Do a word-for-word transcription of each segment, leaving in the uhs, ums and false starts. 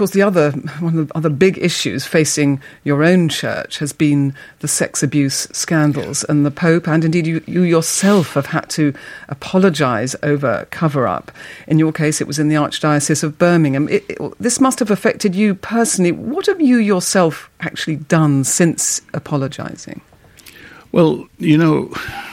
course, the other one of the other big issues facing your own church has been the sex abuse scandals, and the Pope, and indeed you, you yourself, have had to apologise over cover-up. In your case, it was in the Archdiocese of Birmingham. It, it, this must have affected you personally. What have you yourself actually done since apologising? Well, you know,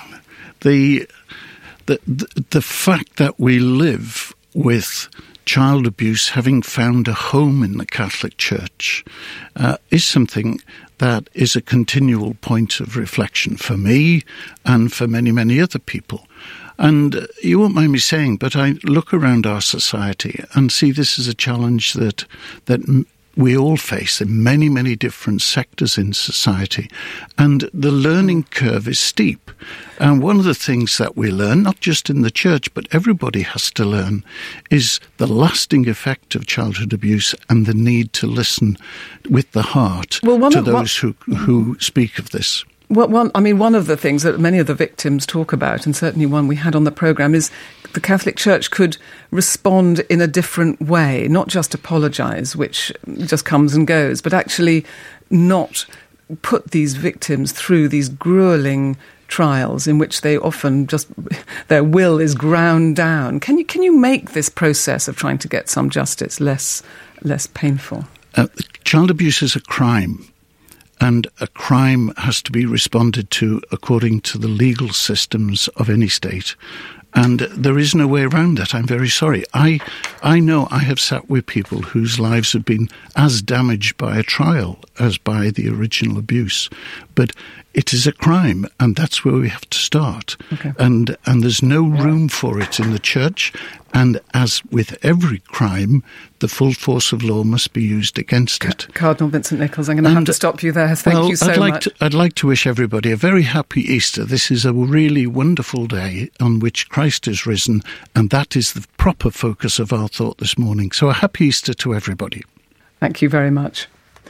the the the, the fact that we live with child abuse having found a home in the Catholic Church uh, is something that is a continual point of reflection for me and for many, many other people. And uh, you won't mind me saying, but I look around our society and see this as a challenge that that m- we all face in many, many different sectors in society. And the learning curve is steep. And one of the things that we learn, not just in the church, but everybody has to learn, is the lasting effect of childhood abuse and the need to listen with the heart well, to of, those one, who who speak of this. Well, one, I mean, one of the things that many of the victims talk about, and certainly one we had on the programme, is the Catholic Church could respond in a different way, not just apologise, which just comes and goes, but actually not put these victims through these gruelling trials in which they often just, their will is ground down. Can you can you make this process of trying to get some justice less less painful? Uh, child abuse is a crime. And a crime has to be responded to according to the legal systems of any state. And there is no way around that. I'm very sorry. I I know I have sat with people whose lives have been as damaged by a trial as by the original abuse. But it is a crime, and that's where we have to start. Okay. And and there's no room for it in the church. And as with every crime, the full force of law must be used against it. Cardinal Vincent Nichols, I'm going to and, have to stop you there. Thank well, you so I'd like much. To, I'd like to wish everybody a very happy Easter. This is a really wonderful day on which Christ is risen, and that is the proper focus of our thought this morning. So a happy Easter to everybody. Thank you very much.